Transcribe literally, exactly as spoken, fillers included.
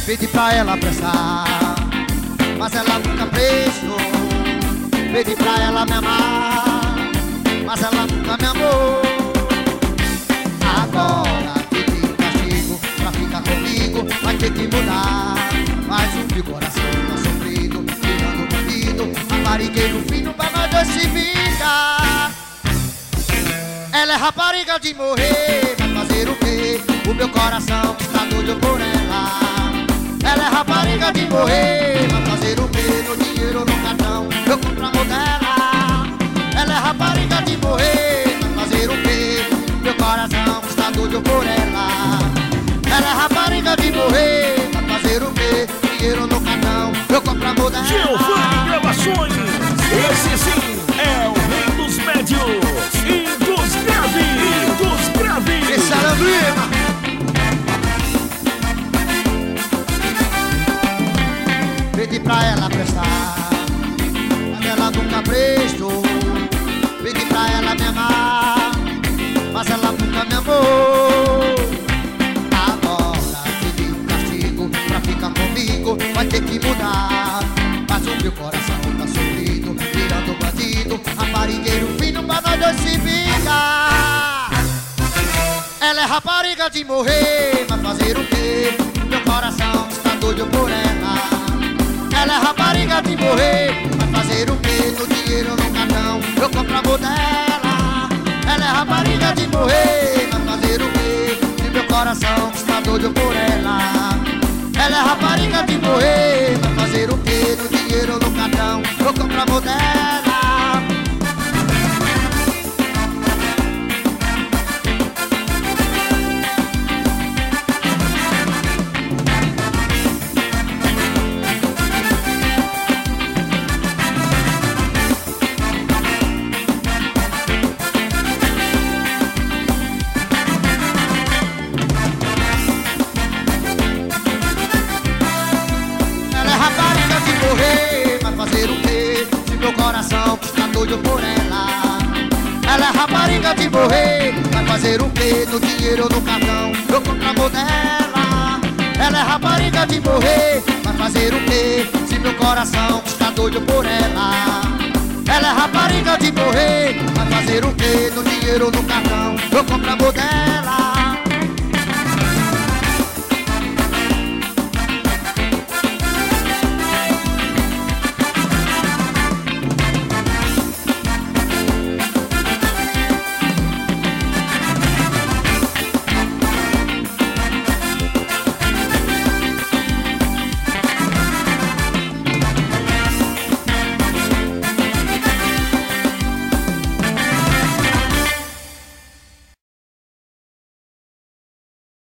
Pedi pra ela prestar, mas ela nunca prestou. Pedi pra ela me amar, mas ela nunca me amou. Agora que tem castigo pra ficar comigo, vai ter que mudar. Mas o meu coração tá sofrido, virando bandido. Rapariguei no fino pra nós dois se vingar. Ela é rapariga de morrer, vai fazer o quê? O meu coração está doido por ela. Ela é rapariga de morrer, vai fazer o quê? No dinheiro no cartão, eu compro a modela. Ela é rapariga de morrer, vai fazer o quê? Meu coração está doido por ela. Ela é rapariga de morrer, vai fazer o quê? Dinheiro no cartão, eu compro a modela. Giovanni Gravações, esse sim é o rei dos médios e dos graves, e dos graves. Esse é o Lima. Pedi pra ela prestar, mas ela nunca prestou. Pedi pra ela me amar, mas ela nunca me amou. Agora pedi um castigo pra ficar comigo, vai ter que mudar. Mas o meu coração tá sofrido, virando bandido. Raparigueiro fino pra nós dois se vingar. Ela é rapariga de morrer, vai fazer o quê? Meu coração está doido por ela. Ela é rapariga de morrer, vai fazer o quê? No dinheiro no cartão, eu compro a modela. Ela é rapariga de morrer, vai fazer o quê? E meu coração está doido por ela. Ela é rapariga de morrer, vai fazer o quê? No dinheiro no cartão, eu compro a modela. Vai fazer o quê? Se meu coração está doido por ela. Ela é rapariga de morrer, vai fazer o quê? No dinheiro no cartão, eu compro a modela. Ela é rapariga de morrer, vai fazer o quê? Se meu coração está doido por ela. Ela é rapariga de morrer, vai fazer o quê? No dinheiro no cartão, eu compro a modela.